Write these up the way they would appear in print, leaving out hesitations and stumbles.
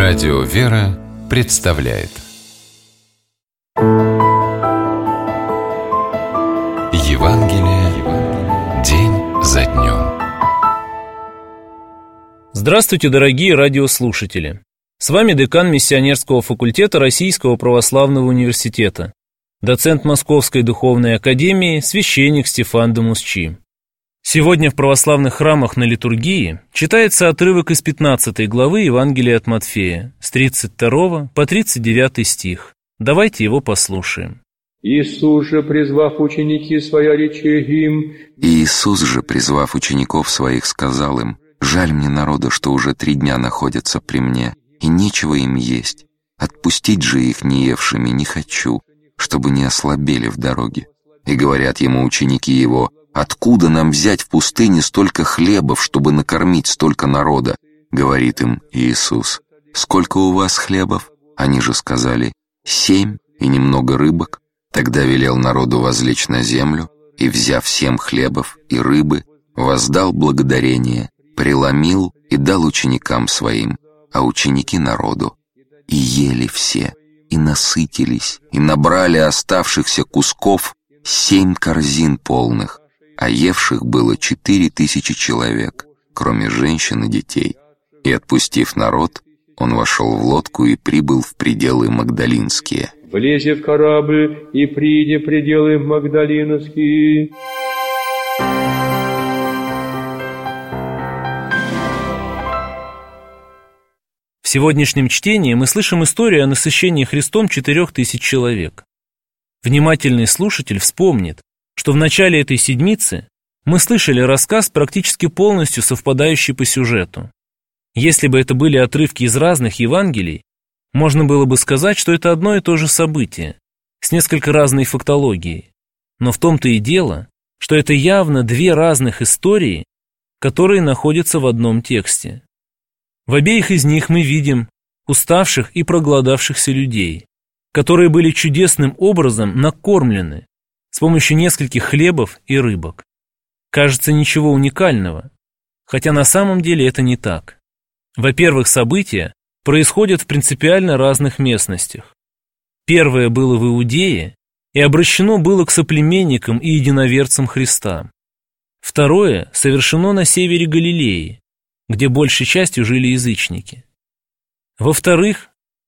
Радио «Вера» представляет Евангелие день за днем. Здравствуйте, дорогие радиослушатели! С вами декан Миссионерского факультета Российского православного университета, доцент Московской духовной академии, священник Стефан Дамусчи. Сегодня в православных храмах на литургии читается отрывок из 15 главы Евангелия от Матфея, с 32 по 39 стих. Давайте его послушаем. Иисус же, призвав ученики своя, рече им: Иисус же, призвав учеников своих, сказал им: «Жаль мне народа, что уже 3 дня находятся при мне, и нечего им есть. Отпустить же их неевшими не хочу, чтобы не ослабели в дороге». И говорят ему ученики его: «Откуда нам взять в пустыне столько хлебов, чтобы накормить столько народа?» Говорит им Иисус: «Сколько у вас хлебов?» Они же сказали: 7 и немного рыбок. Тогда велел народу возлечь на землю, и, взяв 7 хлебов и рыбы, воздал благодарение, преломил и дал ученикам своим, а ученики народу. И ели все, и насытились, и набрали оставшихся кусков 7 корзин полных, а евших было 4000 человек, кроме женщин и детей. И, отпустив народ, он вошел в лодку и прибыл в пределы Магдалинские. Влезе в корабль и приди в пределы Магдалинские. В сегодняшнем чтении мы слышим историю о насыщении Христом 4000 человек. Внимательный слушатель вспомнит, что в начале этой седмицы мы слышали рассказ, практически полностью совпадающий по сюжету. Если бы это были отрывки из разных Евангелий, можно было бы сказать, что это одно и то же событие, с несколько разной фактологией. Но в том-то и дело, что это явно 2 разных истории, которые находятся в одном тексте. В обеих из них мы видим уставших и проголодавшихся людей, которые были чудесным образом накормлены с помощью нескольких хлебов и рыбок. Кажется, ничего уникального, хотя на самом деле это не так. Во-первых, события происходят в принципиально разных местностях. Первое было в Иудее и обращено было к соплеменникам и единоверцам Христа. Второе совершено на севере Галилеи, где большей частью жили язычники. Во-вторых,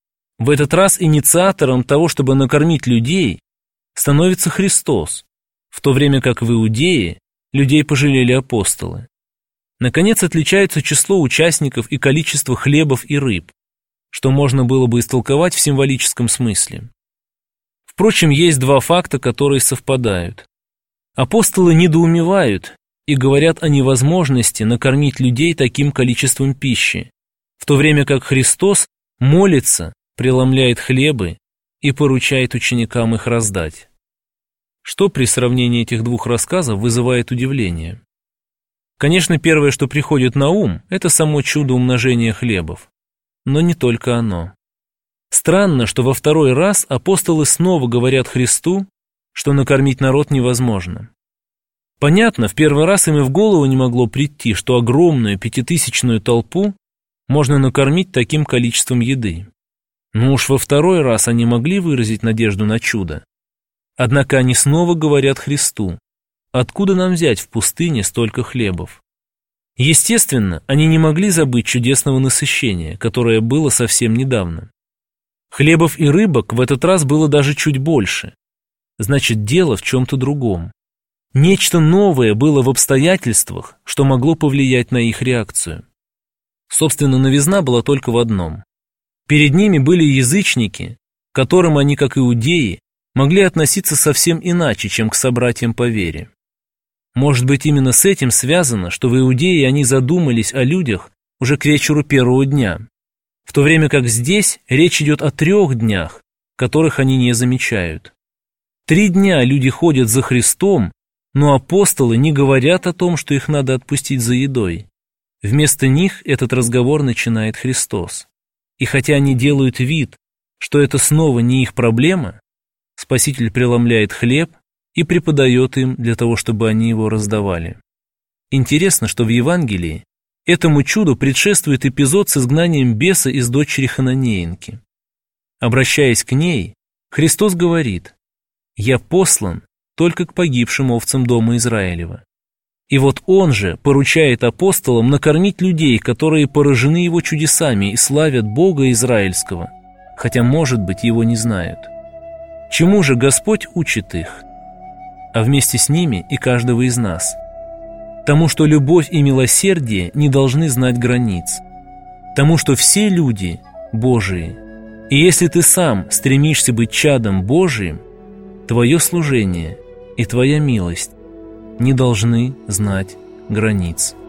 в этот раз инициатором того, чтобы накормить людей, становится Христос, в то время как в Иудее людей пожалели апостолы. Наконец, отличается число участников и количество хлебов и рыб, что можно было бы истолковать в символическом смысле. Впрочем, есть 2 факта, которые совпадают. Апостолы недоумевают и говорят о невозможности накормить людей таким количеством пищи, в то время как Христос молится, преломляет хлебы и поручает ученикам их раздать. Что при сравнении этих 2 рассказов вызывает удивление? Конечно, первое, что приходит на ум, это само чудо умножения хлебов. Но не только оно. Странно, что во 2-й раз апостолы снова говорят Христу, что накормить народ невозможно. Понятно, в 1-й раз им и в голову не могло прийти, что огромную 5000-ную толпу можно накормить таким количеством еды. Но уж во 2-й раз они могли выразить надежду на чудо. Однако они снова говорят Христу: «Откуда нам взять в пустыне столько хлебов?» Естественно, они не могли забыть чудесного насыщения, которое было совсем недавно. Хлебов и рыбок в этот раз было даже чуть больше. Значит, дело в чем-то другом. Нечто новое было в обстоятельствах, что могло повлиять на их реакцию. Собственно, новизна была только в одном. Перед ними были язычники, к которым они, как иудеи, могли относиться совсем иначе, чем к собратьям по вере. Может быть, именно с этим связано, что в Иудее они задумались о людях уже к вечеру 1-го дня, в то время как здесь речь идет о 3 днях, которых они не замечают. 3 дня люди ходят за Христом, но апостолы не говорят о том, что их надо отпустить за едой. Вместо них этот разговор начинает Христос. И хотя они делают вид, что это снова не их проблема, Спаситель преломляет хлеб и преподает им для того, чтобы они его раздавали. Интересно, что в Евангелии Этому чуду предшествует эпизод с изгнанием беса из дочери Хананеенки. Обращаясь к ней, Христос говорит: «Я послан только к погибшим овцам дома Израилева». И вот Он же поручает апостолам накормить людей, которые поражены Его чудесами и славят Бога Израильского, хотя, может быть, Его не знают. Чему же Господь учит их? А вместе с ними и каждого из нас. Тому, что любовь и милосердие не должны знать границ. Тому, что все люди Божии. И если ты сам стремишься быть чадом Божиим, твое служение и твоя милость не должны знать границ.